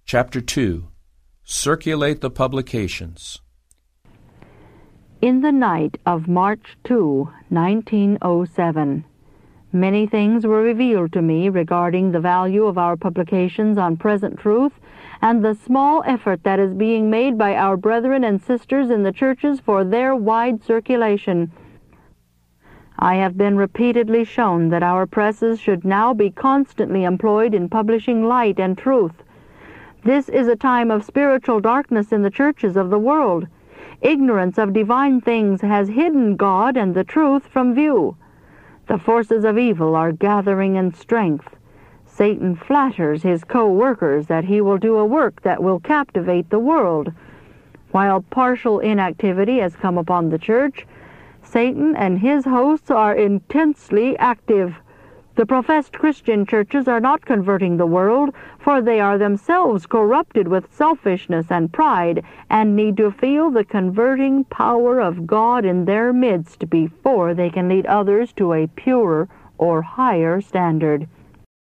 Chapter 2. Circulate the publications. In the night of March 2, 1907, many things were revealed to me regarding the value of our publications on present truth and the small effort that is being made by our brethren and sisters in the churches for their wide circulation. I have been repeatedly shown that our presses should now be constantly employed in publishing light and truth. This is a time of spiritual darkness in the churches of the world. Ignorance of divine things has hidden God and the truth from view. The forces of evil are gathering in strength. Satan flatters his co-workers that he will do a work that will captivate the world. While partial inactivity has come upon the church, Satan and his hosts are intensely active. The professed Christian churches are not converting the world, for they are themselves corrupted with selfishness and pride, and need to feel the converting power of God in their midst before they can lead others to a purer or higher standard.